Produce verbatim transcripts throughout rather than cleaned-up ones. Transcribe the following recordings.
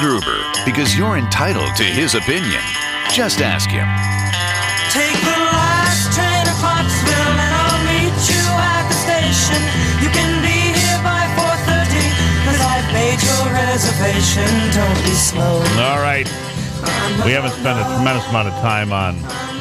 Gruber, because you're entitled to his opinion. Just ask him. Take the last train to Pottsville and I'll meet you at the station. You can be here by four thirty, cause I've made your reservation. Don't be slow. All right. We haven't spent a tremendous amount of time on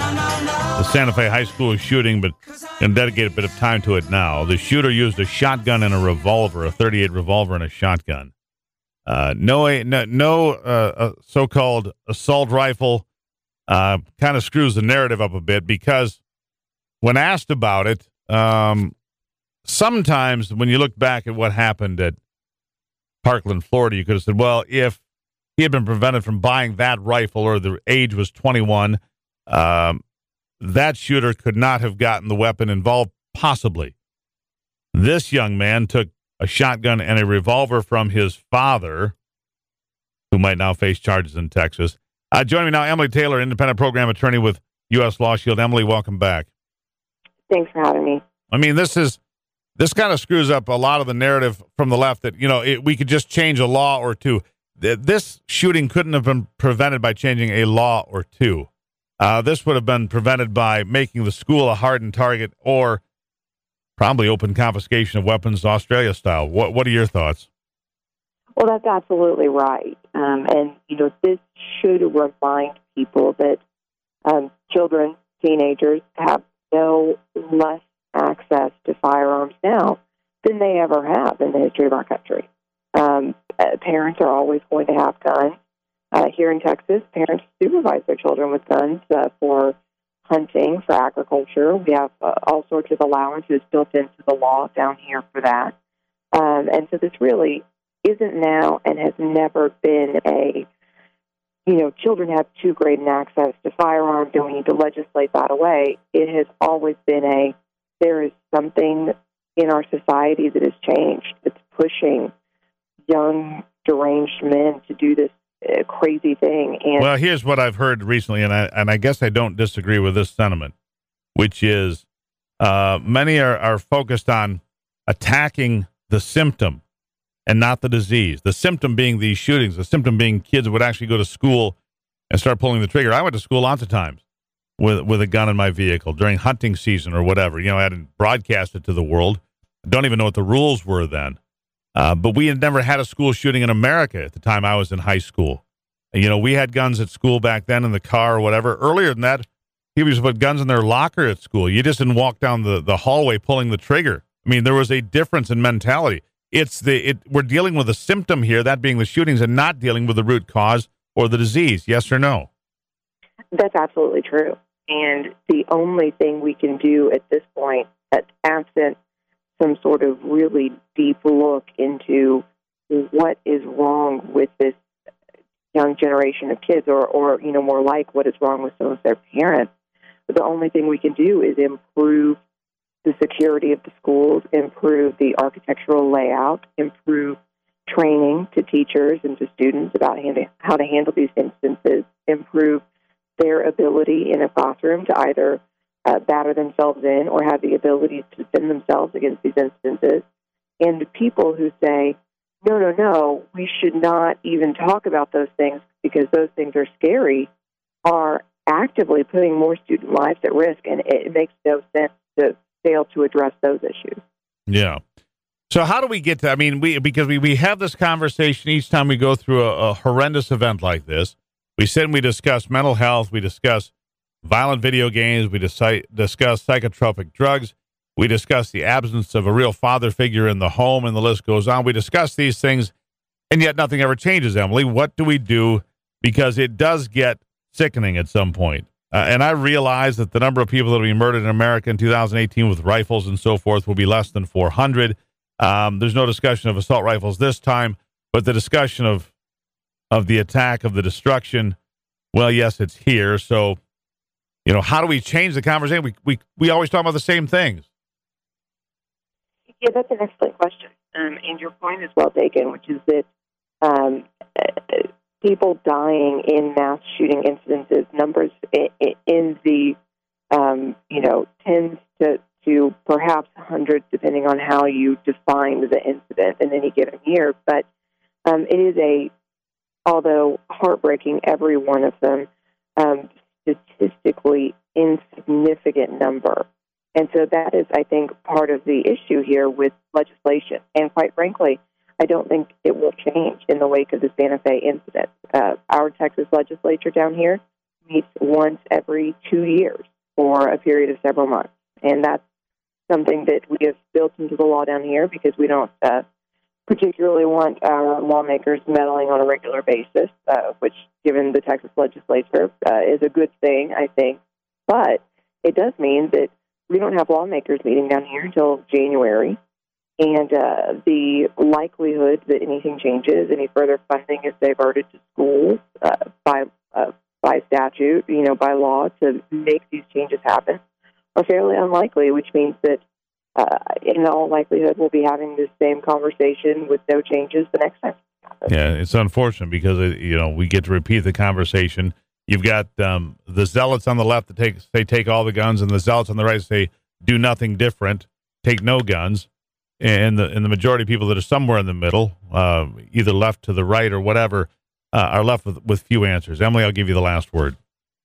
the Santa Fe High School shooting, but going to dedicate a bit of time to it now. The shooter used a shotgun and a revolver, a thirty-eight revolver and a shotgun. Uh, no, no, no uh, uh, so-called assault rifle. Uh, kind of screws the narrative up a bit because when asked about it, um, sometimes when you look back at what happened at Parkland, Florida, you could have said, well, if he had been prevented from buying that rifle or the age was twenty-one, um, that shooter could not have gotten the weapon involved, possibly. This young man took a shotgun and a revolver from his father, who might now face charges in Texas. Uh, joining me now, Emily Taylor, independent program attorney with U S Law Shield. Emily, welcome back. Thanks for having me. I mean, this is this kind of screws up a lot of the narrative from the left that, you know, it, we could just change a law or two. This shooting couldn't have been prevented by changing a law or two. Uh, this would have been prevented by making the school a hardened target or probably open confiscation of weapons Australia style. What What are your thoughts? Well, that's absolutely right. Um, and, you know, this should remind people that um, children, teenagers, have no less access to firearms now than they ever have in the history of our country. Um, uh, parents are always going to have guns. Uh, here in Texas, parents supervise their children with guns uh, for hunting, for agriculture. We have uh, all sorts of allowances built into the law down here for that. Um, and so this really isn't now and has never been a, you know, children have too great an access to firearms and we need to legislate that away. It has always been a, there is something in our society that has changed. It's pushing young, deranged men to do this uh, crazy thing. And well, here's what I've heard recently, and I and I guess I don't disagree with this sentiment, which is uh, many are, are focused on attacking the symptom and not the disease. The symptom being these shootings, the symptom being kids would actually go to school and start pulling the trigger. I went to school lots of times with with a gun in my vehicle during hunting season or whatever. You know, I hadn't broadcast it to the world. I don't even know what the rules were then. Uh, but we had never had a school shooting in America at the time I was in high school. You know, we had guns at school back then in the car or whatever. Earlier than that, people used to put guns in their locker at school. You just didn't walk down the, the hallway pulling the trigger. I mean, there was a difference in mentality. It's the it. We're dealing with a symptom here, that being the shootings, and not dealing with the root cause or the disease. Yes or no? That's absolutely true. And the only thing we can do at this point, at absent some sort of really deep look into what is wrong with this young generation of kids, or, or you know, more like what is wrong with some of their parents, the only thing we can do is improve the security of the schools, improve the architectural layout, improve training to teachers and to students about hand- how to handle these instances, improve their ability in a classroom to either uh, batter themselves in or have the ability to defend themselves against these instances. And the people who say, no, no, no, we should not even talk about those things because those things are scary, are actively putting more student lives at risk, and it makes no sense to fail to address those issues. Yeah. So how do we get to, I mean, we because we, we have this conversation each time we go through a, a horrendous event like this. We sit and we discuss mental health, we discuss violent video games, we deci- discuss psychotropic drugs, we discuss the absence of a real father figure in the home, and the list goes on. We discuss these things, and yet nothing ever changes, Emily. What do we do? Because it does get sickening at some point. Uh, and I realize that the number of people that will be murdered in America in two thousand eighteen with rifles and so forth will be less than four hundred. Um, there's no discussion of assault rifles this time, but the discussion of of the attack, of the destruction, well, yes, it's here. So, you know, how do we change the conversation? We we we always talk about the same things. Yeah, that's an excellent question. Um, and your point is well taken, which is that um, uh, people dying in mass shooting incidences, numbers in, in the, um, you know, tens to, to perhaps hundreds, depending on how you define the incident in any given year. But um, it is a although heartbreaking, every one of them, um, statistically insignificant number. And so that is, I think, part of the issue here with legislation. And quite frankly, I don't think it will change in the wake of the Santa Fe incident. Uh, our Texas legislature down here meets once every two years for a period of several months. And that's something that we have built into the law down here because we don't uh, particularly want our lawmakers meddling on a regular basis, uh, which, given the Texas legislature, uh, is a good thing, I think. But it does mean that we don't have lawmakers meeting down here until January. And uh, the likelihood that anything changes, any further funding is diverted to schools uh, by uh, by statute, you know, by law to make these changes happen, are fairly unlikely, which means that uh, in all likelihood we'll be having this same conversation with no changes the next time. Yeah, it's unfortunate because, it, you know, we get to repeat the conversation. You've got um, the zealots on the left that take, say take all the guns, and the zealots on the right say do nothing different, take no guns. And the and the majority of people that are somewhere in the middle, uh, either left to the right or whatever, uh, are left with, with few answers. Emily, I'll give you the last word.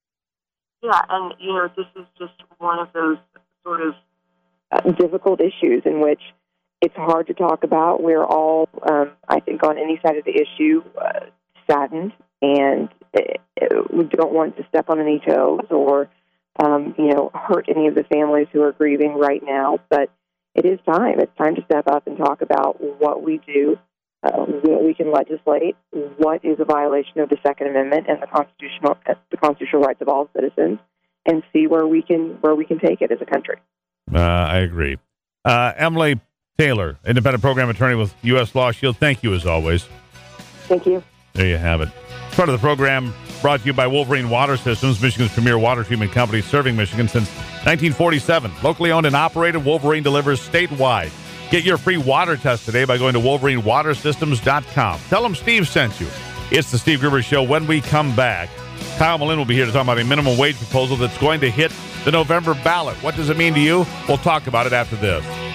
Yeah, and, you know, this is just one of those sort of uh, difficult issues in which it's hard to talk about. We're all, um, I think, on any side of the issue, uh, saddened, and uh, we don't want to step on any toes or, um, you know, hurt any of the families who are grieving right now, but it is time. It's time to step up and talk about what we do, uh, what we can legislate, what is a violation of the Second Amendment and the constitutional the constitutional rights of all citizens, and see where we can where we can take it as a country. Uh, I agree. Uh, Emily Taylor, independent program attorney with U S Law Shield. Thank you as always. Thank you. There you have it. Part of the program brought to you by Wolverine Water Systems, Michigan's premier water treatment company, serving Michigan since nineteen forty-seven. Locally owned and operated, Wolverine delivers statewide. Get your free water test today by going to wolverine water systems dot com. Tell them Steve sent you. It's the Steve Gruber Show. When we come back, Kyle Malin will be here to talk about a minimum wage proposal that's going to hit the November ballot. What does it mean to you? We'll talk about it after this.